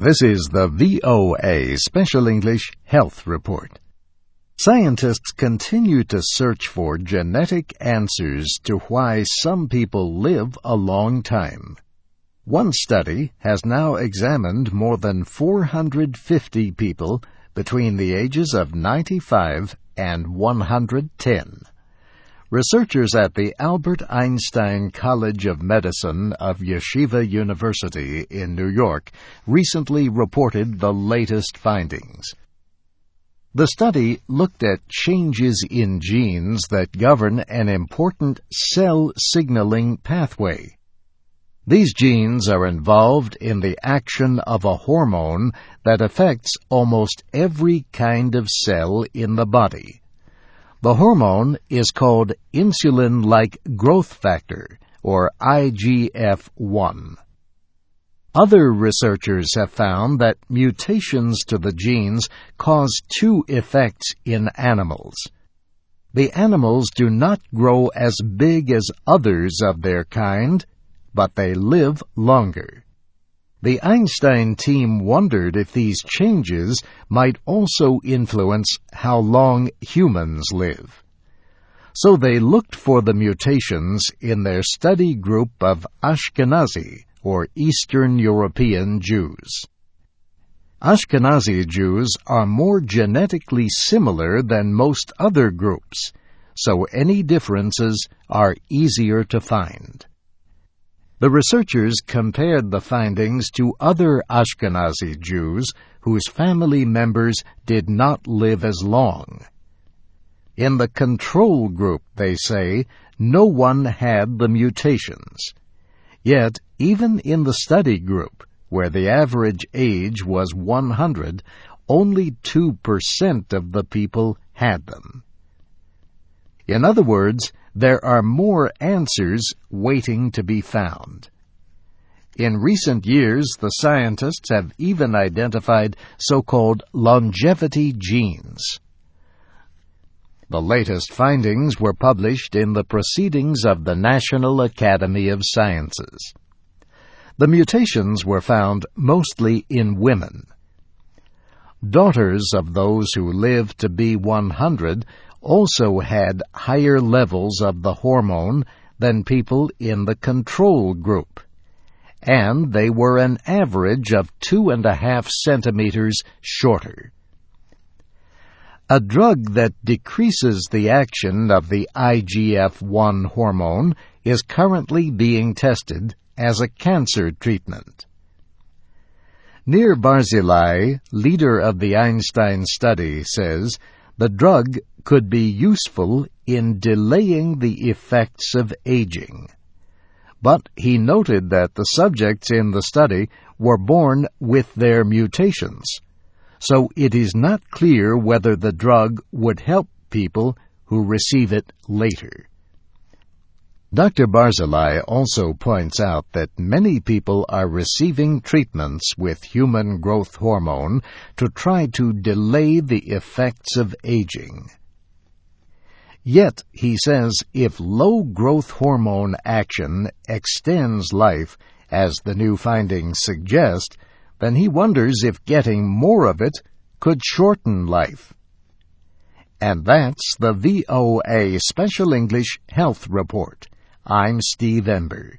This is the VOA Special English Health Report. Scientists continue to search for genetic answers to why some people live a long time. One study has now examined more than 450 people between the ages of 95 and 110. Researchers at the Albert Einstein College of Medicine of Yeshiva University in New York recently reported the latest findings. The study looked at changes in genes that govern an important cell signaling pathway. These genes are involved in the action of a hormone that affects almost every kind of cell in the body. The hormone is called insulin-like growth factor, or IGF-1. Other researchers have found that mutations to the genes cause two effects in animals. The animals do not grow as big as others of their kind, but they live longer. The Einstein team wondered if these changes might also influence how long humans live. So they looked for the mutations in their study group of Ashkenazi, or Eastern European Jews. Ashkenazi Jews are more genetically similar than most other groups, so any differences are easier to find. The researchers compared the findings to other Ashkenazi Jews whose family members did not live as long. In the control group, they say, no one had the mutations. Yet, even in the study group, where the average age was 100, only 2% of the people had them. In other words, there are more answers waiting to be found. In recent years, the scientists have even identified so-called longevity genes. The latest findings were published in the Proceedings of the National Academy of Sciences. The mutations were found mostly in women. Daughters of those who lived to be 100 also had higher levels of the hormone than people in the control group, and they were an average of 2.5 centimeters shorter. A drug that decreases the action of the IGF-1 hormone is currently being tested as a cancer treatment. Nir Barzilai, leader of the Einstein study, says the drug could be useful in delaying the effects of aging. But he noted that the subjects in the study were born with their mutations, so it is not clear whether the drug would help people who receive it later. Dr. Barzilai also points out that many people are receiving treatments with human growth hormone to try to delay the effects of aging. Yet, he says, if low growth hormone action extends life, as the new findings suggest, then he wonders if getting more of it could shorten life. And that's the VOA Special English Health Report. I'm Steve Ember.